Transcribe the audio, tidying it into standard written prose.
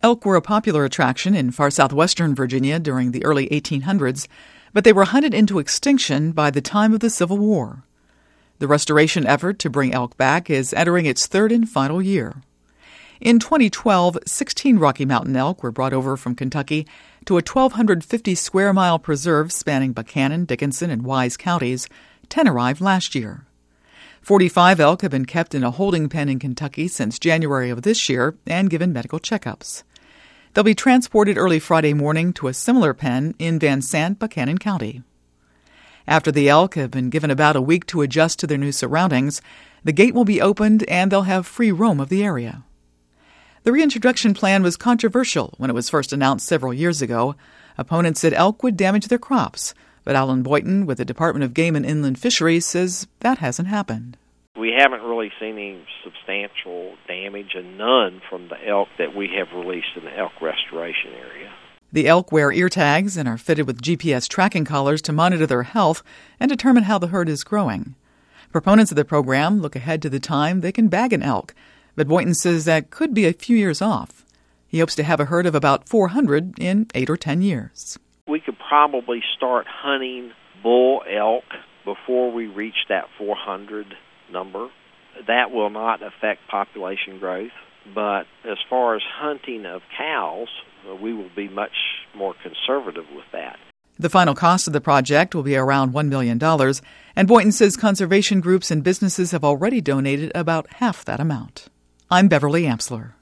Elk were a popular attraction in far southwestern Virginia during the early 1800s, but they were hunted into extinction by the time of the Civil War. The restoration effort to bring elk back is entering its third and final year. In 2012, 16 Rocky Mountain elk were brought over from Kentucky to a 1,250-square-mile preserve spanning Buchanan, Dickinson, and Wise counties. 10 arrived last year. 45 elk have been kept in a holding pen in Kentucky since January of this year and given medical checkups. They'll be transported early Friday morning to a similar pen in Van Sant, Buchanan County. After the elk have been given about a week to adjust to their new surroundings, the gate will be opened and they'll have free roam of the area. The reintroduction plan was controversial when it was first announced several years ago. Opponents said elk would damage their crops, but Alan Boyton with the Department of Game and Inland Fisheries says that hasn't happened. We haven't really seen any substantial damage, and none from the elk that we have released in the elk restoration area. The elk wear ear tags and are fitted with GPS tracking collars to monitor their health and determine how the herd is growing. Proponents of the program look ahead to the time they can bag an elk, but Boyton says that could be a few years off. He hopes to have a herd of about 400 in 8 or 10 years. We could probably start hunting bull elk before we reach that 400 number. That will not affect population growth, but as far as hunting of cows, we will be much more conservative with that. The final cost of the project will be around $1 million, and Boyton says conservation groups and businesses have already donated about half that amount. I'm Beverly Amsler.